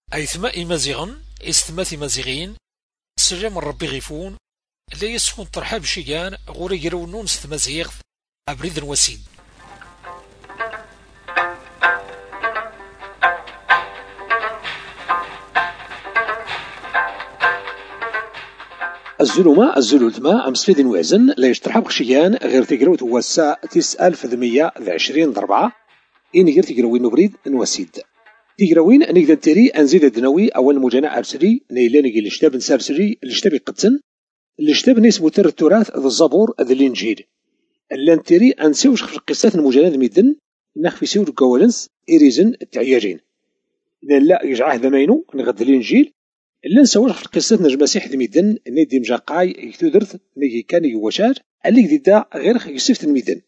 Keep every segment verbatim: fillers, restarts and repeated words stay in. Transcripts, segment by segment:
أيثما إمازيغن إستما إمازيغين سلام ربي غيفون لا يسكن ترحاب شيغان غوري يرونون ستمازيغ أبريد وسيد. الزلمة الزلوتما أمسفيد وعزن لا يشترحب خشيان غير تقروت هو الساعة تسعة ألف ثمانمية وعشرين ضربعة إن غير تقروين نبريد نوسيد تقروين نقدر تري أنزيد الدنوي أول مجانا أرسلي نيلان يجي الشتاب نسارسلي الشتاب يقتن الشتاب نسبو تر التراث ذا الزبور ذا الإنجيل اللان تري أنسيوش في قصات المجانا ميدن نخفي سيور كوالنس إريزن التعياجين لا يجعه ذمينو نغد الإنجيل إلا نسوي في القصة نجم مسيح الميدان نيدي مجاقاي يكتودرت نيجي كان يوشار اللي جديدا غير يسفت الميدان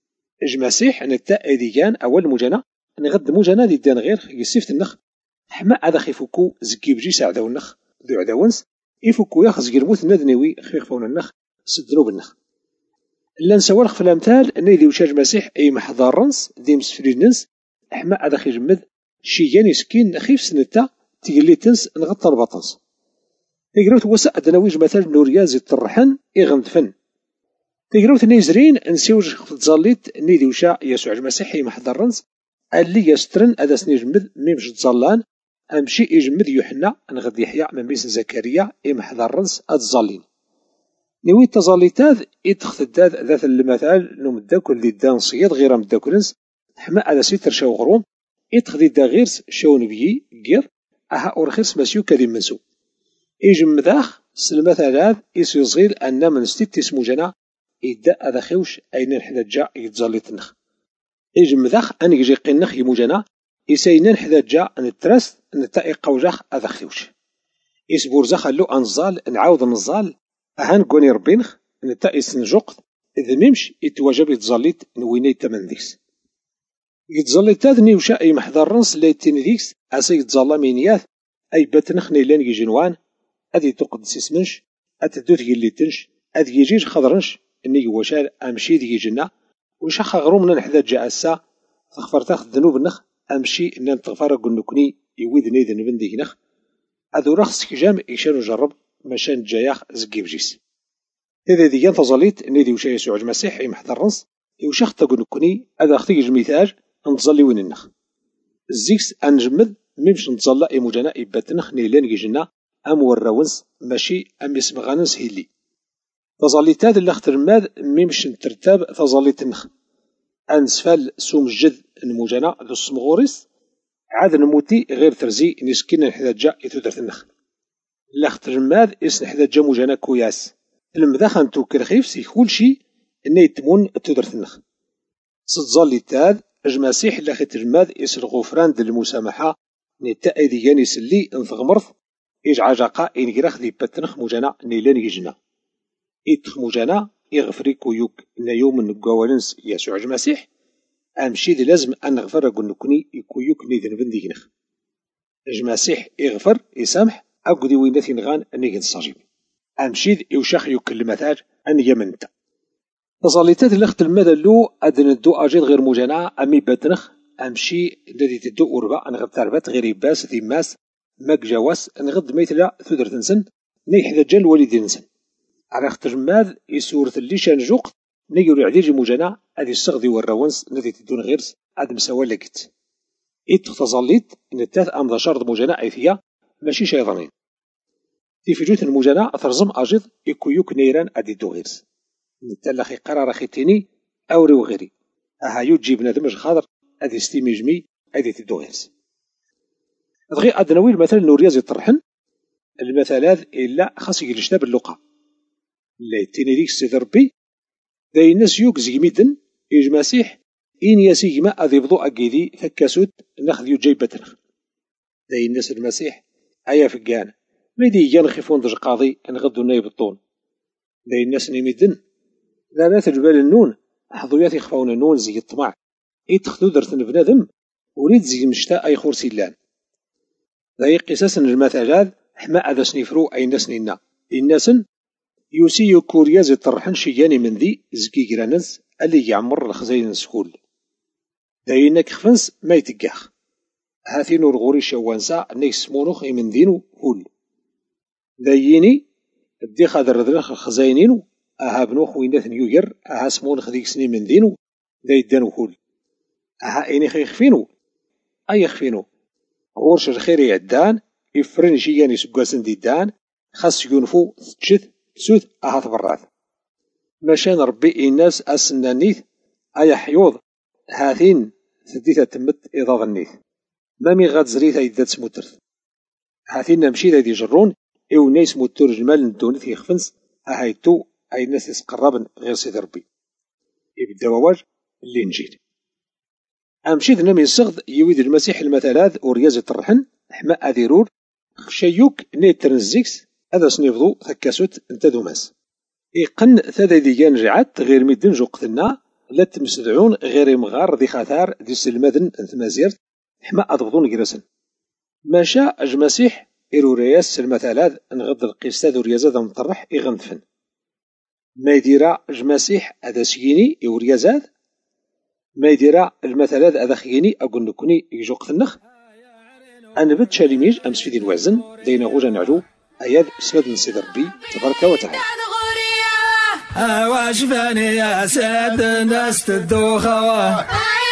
المسيح نتا إديان أول مجانا نغد مجانا ديدان غير يسفت النخ حما هذا خيفوكو زكي بجي ساعدو النخ ذو عداونس يفوكو ياخذ جرموت ندنوي خفيف فون النخ سدنو بالنخ إلا نسوي في الأمثال نيدي وشاج مسيح أي محضرنس دي مسفرينس حما هذا خيجمد شيان يسكين خيف سنتا تيجي تنس نغطى البطنس تيجروت وسع دناويج مثلا نورياز الطرحن يغندفن تيجروت نيزرين نسيوج تزاليت نيدي وشا يسوع المسيح محضرنس اللي يسترن هذا سنيجمد ميمش تزالان امشي يجمد يوحنا نغد يحيى من بيس زكريا محضرنس اتزالين نوي تزاليتاذ يتخداد ذات المثال نمداكل دي دان صياد غير مداكلنس حما على سيتر شاو غروم يتخدي دا غيرس شاو نبيي غير أها أورخيس مسيو كذي منسو إيجم ذاخ سلمثالات يسيصيل أن من ستيت اسمو جنا إدا أذا خوش أين نحدا جا يتزاليت النخ إيجم ذاخ أن يجي قنخ يمو جنا يسينن حدا جا أن الترس أن التائق قوجاخ أذا خوش يسبور زخلو أنزال نعاود نزال أهان قوني ربينخ أن التائس نجوق إذا ميمش يتواجب يتزاليت نويني تمن ذيكس يتزاليت هذا نيوشا أي محضر رنس ليتين ذيكس أسي يتزالا مينياث أي باتنخ نيلان يجي جنوان أذي تقدس اسمنش أتدوت يلي تنش أذي يجيج خضرنش إني وشال أمشي ذي جنا وشخ غرومنا نحذا جاء السا تغفر تاخذ ذنوب النخ أمشي إن تغفر قلنكني يويدني ذنب ذي نخ أذو رخص كجام إيشان جرب مشان جاياخ زقيب جيس إذا ذي ينتظليت إني ذي وشا يسوع المسيح يمحضر رنس يوشخ تقولنكني أذا أختيج المثال نتظلي وين النخ الزيكس أنجمد ميمش نتظلى إموجانا إباتنخ نيلان يجينا أم وراونس ماشي أم يسمغانس هيلي تظليتاد اللي اخترماد ميمش نترتاب تظليت النخ أنسفال سوم الجد نموجانا ذو السمغوريس عاد نموتي غير ترزي نسكن نحداجا يتودرت النخ اللي اخترماد إس نحداجا موجانا كوياس المداخن توكل خيف سي كل شي إني يتمون تودرت النخ ستظليتاد المسيح اللي خترماد إس الغفران ديال المسامحة نتا أيديان يسلي انثغمرث يجعى جاقا إنجراخ ذي باتنخ موجانا نيلان يجنا إتخ موجانا يغفري كويوك إن يوم نقوالنس يسوع المسيح أمشي ذي لازم أن نغفر قلنكني يكويوك نيذن بندينخ المسيح يغفر يسامح أقدي ويناتي نغان نيجن صاجب أمشي ذي يوشاخ يوكل مثال أن يمنتا تصاليتات اللي اخت المدى اللو أدن الدو أجيد غير موجانا أمي باتنخ أمشي الذي تدو أربع أنغد تربات غير يباس ذي ماس ماك جواس أنغد ميتلا ثدر تنسن نيحذا جل والدي نسن على اختر ماذ يسورة الليشان جوق نيجر عديج موجانا أدي السغذي والروانس الذي تدون غيرس أدم سوا لقت إتخ تظليت إن التاث أمضى شرط موجانا أيثيا ماشي شيطانين في فجوت الموجانا أثرزم أجد يكويوك نيران أدي دو غيرس نتلاخي قرار خيتيني أوري وغيري أها يوجي بنادمج خاضر أدي استيمي جمي أدي تدو غيرس دغي أدنوي المثل نورياز يطرحن المثلات إلا خاص يجلشنا باللقاء لا يتيني ديك السيد ربي داي الناس يوك زيميدن يج مسيح إن يسيجما أذي بضوء أكيدي فكاسود ناخذ يوجي بتنخ داي الناس المسيح أيا فقان ميدي ينخفون دج قاضي نغدو نايب الطون داي الناس نيميدن لا لا تجبال النون حظويات يخفون النون زي الطمع يتخذو درتن بنادم وريد زي مشتاء أي خورسي لان ذاي قصص المثلات حما هذا سنيفرو أي ناس نينا الناس يوسي كورياز يطرحن شياني من ذي زكي جرانز اللي يعمر الخزين سكول داينك خفنس ما يتقاخ هاثي نور غوري شوانسا نيس مونوخ من دينو هول داييني بدي خادر ردرخ الخزاينينو أها بنوخ وينات نيوير أها سمونخ ديك سنين من دينو داي دانو هول أها إني خيخفينو أي يخفينو غورش الخير يعدان يفرن شيان يسقاسن ديدان خاص ينفو تشث تسوث أها تبرات مشان ربي الناس أسنانيث أي حيوض هاثين ثديثة تمت إضاض النيث مامي غاد زريثة يدات سموترث هاثين نمشي ذا يجرون إو نايس موتور جمال ندونيث يخفنس أهايتو أي ناس يسقربن غير سيدي ربي يبدا واج اللي نجيل أمشي ذنا من السغد يويد المسيح المثلاث وريازة الرحن حماء أذيرور خشيوك نيت ترنزيكس هذا سنفضو ثكاسوت انت دوماس إيقن ثاذا ديجان رعات غير ميدن جو قتلنا لا تمسدعون غير مغار ذي خاثار دي سلمادن انثمازيرت حماء أضغضون جرسن ما شاء أجمسيح إرورياس المثلاث نغض القيستاذ وريازة مطرح إغنفن ما يديرا جمسيح هذا سييني إوريازات ما يديرا المثلاث هذا خييني أقول نكوني يجو قتلنخ أنا بد شاليميج أمس في دين وعزن دينا غوجا نعلو أياد سمد نسيد ربي تبارك وتعالى واش باني يا سيد الناس تدوخوا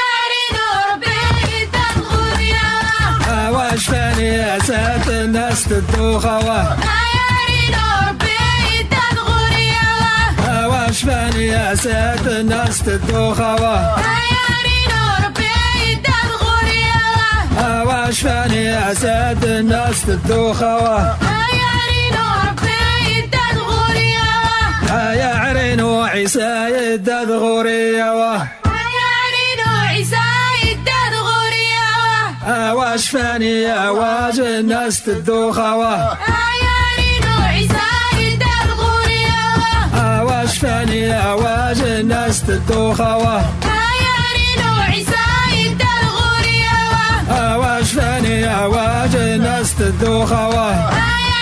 واش باني يا سيد الناس تدوخوا واش باني يا سيد الناس تدوخوا واش باني يا سيد الناس تدوخوا يا عرينو عيسى يداد غوريا يا عرينو عيسى يداد غوريا واش فاني يا واج الناس تدوخوا يا عرينو عيسى يداد غوريا واش فاني يا واج الناس تدوخوا يا عرينو عيسى يداد غوريا واش فاني يا واج الناس تدوخوا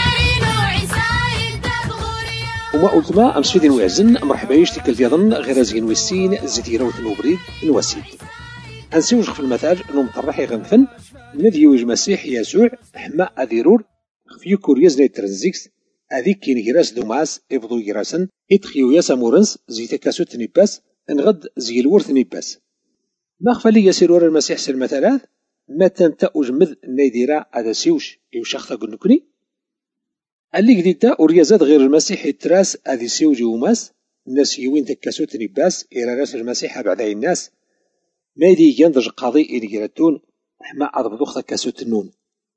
وما قلت ما أمس في دين وعزن مرحبا يشتكل ديضن غير زين ويسين زيتي روث نوبريد نواسيد أنسيوج في المثال نمطرحي غنفن نديوج مسيح يسوع حما أذيرور في كورياز نيت ترنزيكس أذيك كين جراس دوماس إبضو جراسن إتخيو ياسا مورنس زيتا كاسوت نيباس انغد زي الورث نيباس ما خفالي يسيرور المسيح سر المثالات ما تنتا أجمذ نيديرا هذا سيوش يوشختا قلنكني اللي قديتا وريازات غير المسيح التراس هذه سيوجي وماس الناس يوين تكاسوت نباس إلى راس المسيح بعدها الناس ما يدي يندج قاضي إلي جراتون حما أضبطوخ تكاسوت النون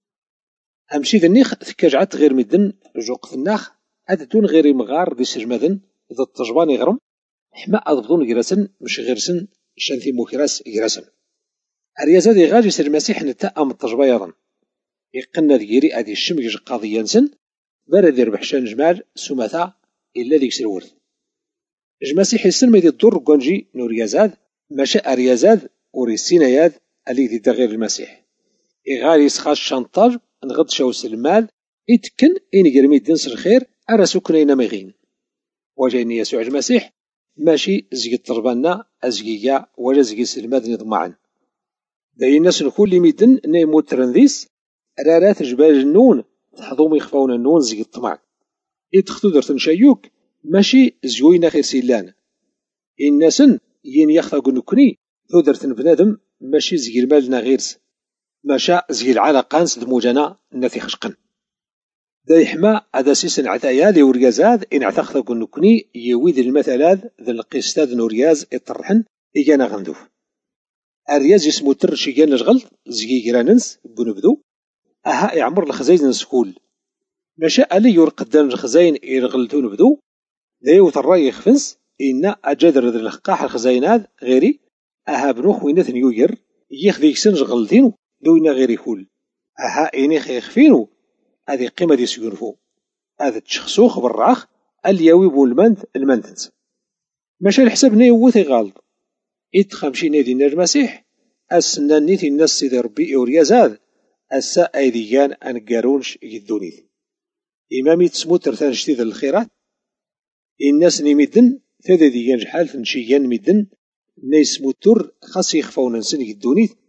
أمشي ذنيخ ثكاجعت غير مدن جوق الناخ أدتون غير مغار دي سجمدن إذا التجبان يغرم حما أضبطون جراسن مش غيرسن شانثي موكراس جراسن الريازات يغاجي سر المسيح نتأم التجبا يضن يقنا ديري هذه الشمج قاضي ينسن بارد يربح شان جمال سمثا إلا ديك سرورث جماسيح السن ما يدي الدور قنجي نوريازاد ماشا أريازاد وريسينياد اللي يدي غير المسيح إغاري يسخاش شانطاج نغض شاوس المال إتكن إني قرمي دنس الخير أرى سكنين مغين وجايني يسوع المسيح ماشي زي الطربانا أزجيجا ولا زي سلماد نضمعن داي الناس الكل ميدن نيمو ترنذيس رارات جبال النون تحضوم يخفون النون زي الطمع يتخذو درتن شايوك ماشي زيوينا خير سيلان الناسن ين يخفق نكني ثو درتن بنادم ماشي زي المالنا غيرس ماشا زي العلاقانس دموجنا نثي خشقن دا يحما هذا سيسن عتايا لي وريازاد إن عتخذق نكني يويد المثلاذ ذا القيستاذ نورياز يطرحن إيجانا غندوف الرياز يسمو تر شيجان لشغل زي جراننس بنبدو أها يعمر الخزاين سكول ماشا ألي يرقدان الخزاين يرغلتون بدو ذي الراي يخفنس إن أجادر ذي الخقاح الخزاينات غيري أها بنوخ وينات نيوير يخذي يكسن شغلتينو دوينا غيري كول أها إني خيخفينو هذه قيمة دي سيونفو هذا تشخصوخ بالراخ الياوي بولمانت المانتنس ماشا الحساب نيووثي غالط إتخمشي نادي المسيح السنان نيتي الناس سيدي ربي إوريازاد أسا أيديان أنقارونش يدونيث إمامي تسمو ترثان جديد الخيرات الناس نمدن ثلاثة ديان جحال فنشيان مدن نيسمو تر خاص يخفون نسن يدونيث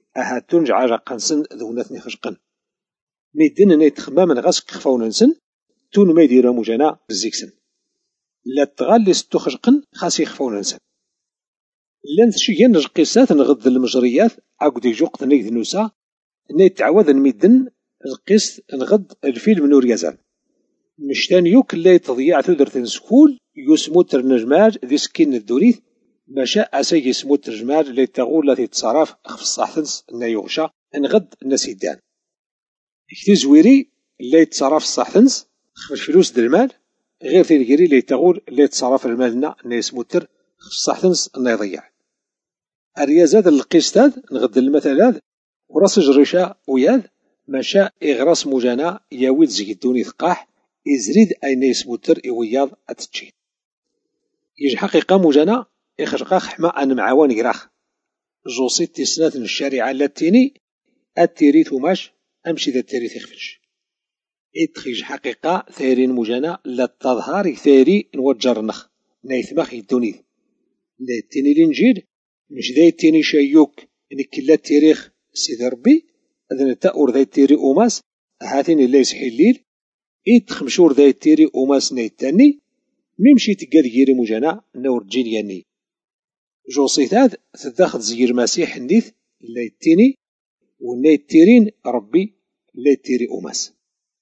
أها تنجع رقنسن ذونتني خشقن ميدن أن يتخمام غاسك خفاوننسن تون ما يدير مجانا بزيكسن لا تغالي ستو خشقن خاص يخفاوننسن لان تشيان القيسات نغض المجريات عاود يجوق نيد نوسا نيت تعوذ نميدن القيس نغض الفيلم نور يزال مشتان يوك اللي تضيع تودر سكول يسمو ترنجماج ذي سكين الدوريث ماشا أسي يسمو ترجماج اللي تغول لا تتصرف خف الصحتنس نا يغشى نغض النسيدان كتي زويري اللي يتصرف الصحتنس خف الفلوس د المال غير تيلقري اللي تغول اللي يتصرف المالنا نا يسمو تر خف الصحتنس نا يضيع الرياضات القيستاد نغض المثلات وراس جريشا وياذ ماشا إغراس مجانا ياويد زيدوني ثقاح إزريد أين يسموتر إوياض أتتشين يجي حقيقة مجانا إخرقاخ حما أن معاوان يراخ جوصيت تسنات الشارعة لاتيني التيري ثماش أمشي ذا التيري تخفش إتخيج حقيقة ثيرين مجانا لا تظهر ثيري نوجر نخ نايثماخ يدوني لاتيني الإنجيل مش ذا التيني شايوك إنك لا التاريخ سيدي ربي أذن تأور ذا التيري أوماس هاتين اللي يسحي الليل إيت خمشور ذا التيري أوماس نايتاني ميمشي تقاد جيري مجانا نور جيلياني جوصيثاد تداخل زير مسيح النيث اللي يتيني واللي يتيرين ربي اللي يتيري أوماس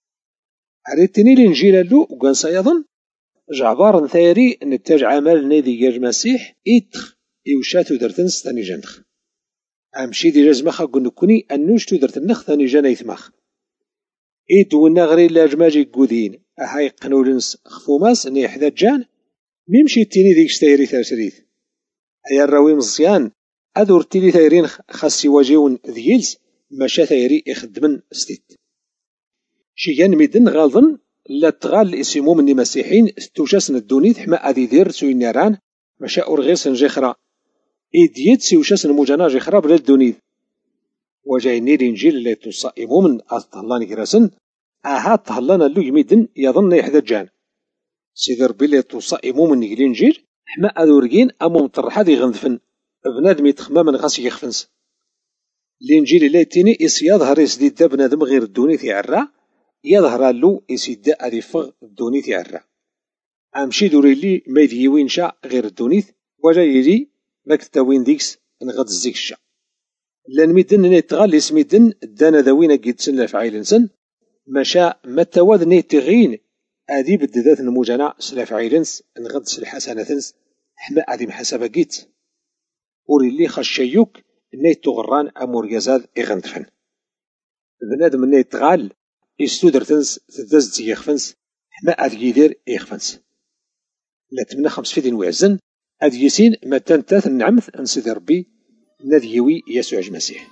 عريتني الإنجيل اللو وقان سيظن جعبار ثيري نتاج عمل نادي جير مسيح إيتخ إيوشاتو درتنس ثاني جنخ أمشي دي جزمخا قلنا كوني أنوش تودرت النخ ثاني جانا يثمخ إيدو النغري لاجماجي قودين أهاي قنولنس خفوماس ني حدا جان ميمشي تيني ديك ستايري ثالثريث أيا الراوي مزيان أدور تيلي ثايرين خاصي واجيون ذيلس ماشا ثايري يخدمن ستيت شيان ميدن غالظن لا تغال اسمو مني مسيحين ستوشاسن الدونيث حما أدي دير سوي نيران ماشا أورغيسن جيخرا إيديت سيوشاسن مجانا جيخرا بلا الدونيث وجايني الإنجيل اللي تصائمو من أطهلاني كراسن أها طهلانا اللو يميدن يظن يحدى جان سيدي ربي اللي تصائمو من الإنجيل حما أذورجين أمو مطرحا دي غنذفن بنادم يتخمى من غاسي يخفنس الإنجيل اللي تيني إس يظهر يسدي دا بنادم غير الدونيث يعرى يظهر اللو يسيدا أدي فغ الدونيث يعرى أمشي دوري لي ما يديوين شا غير الدونيث وجا يجي ماك تاوين ديكس نغد الزيك الشا لان ميدن نيتغال سميدن دانا ذوينا قيدسن لفعيل نسن مشا متواد نيتغين أدي بدذات المجانا سلافعيلنس نغد سلحسنة حما أدي محسابة قيت وري اللي خشيوك نيت تغران أمور يزاد إغنتفن بنادم نيتغال يستودر تنس تدز يخفنس حما أدي يدير يخفنس لا تمنى خمس فيدين وعزن أدي يسين ما تنتاث النعمث أنسيدي ربي ناديوي يسوع المسيح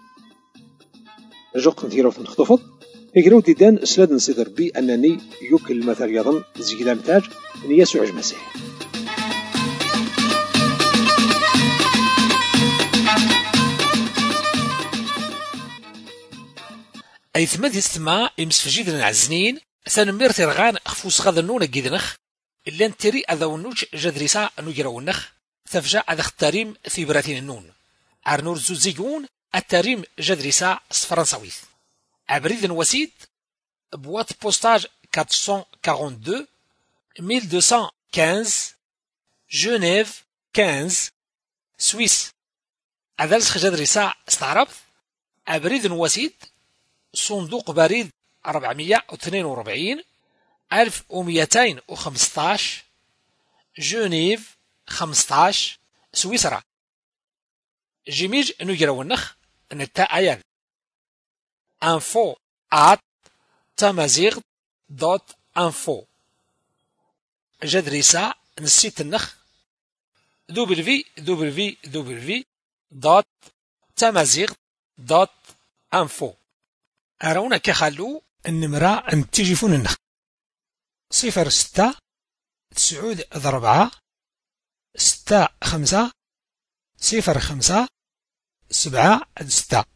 رجوق نتيرو نخطفض إقراو ديدان سلاد نسيدي ربي أنني يوكل المثل يظن زيلام تاج من يسوع المسيح أي ثماد يستمع يمسفجيد العزنين ثانمير ترغان خفوس غاذا نونا قيدنخ إلا نتري أذا ونوج جدريسا نجرا ونخ ثفجا أذا اختاريم ثيبراتين النون عرنور زوزيقون التاريم جدريسا فرنساويث عبريد وسيد بوات بوستاج أربعمية واثنين وأربعين ألف ومئتين وخمسة جنيف خمسة سويس أذلس جدريسا استعربت عبريد وسيد صندوق بريد أربعمية واثنين وأربعين ألف ومئتين وخمسة عشر جنيف خمسة عشر سويسرا جيميج نجرا ونخ نتا أيان info at تمازيغ دوت info جدريسا نسيت النخ دبليو دبليو دبليو دوت تمازيغ دوت info أرونا كخلو النمرة انتجفون النخ صفر ستة تسعود ضربعة ستة خمسة صفر خمسة سبعة ستة